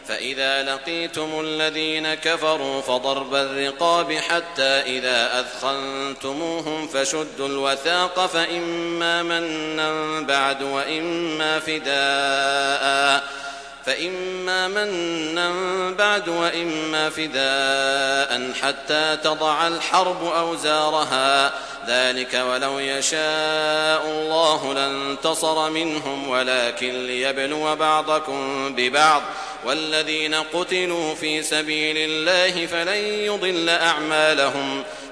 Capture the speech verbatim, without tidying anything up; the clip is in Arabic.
فإذا لقيتم الذين كفروا فضرب الرقاب حتى إذا أثخنتموهم فشدوا الوثاق فإما منا بعد وإما فداء فإما منا بعد وإما فداء حتى تضع الحرب أوزارها ذلك ولو يشاء الله لانتصر منهم ولكن ليبلو بعضكم ببعض والذين قتلوا في سبيل الله فلن يضل أعمالهم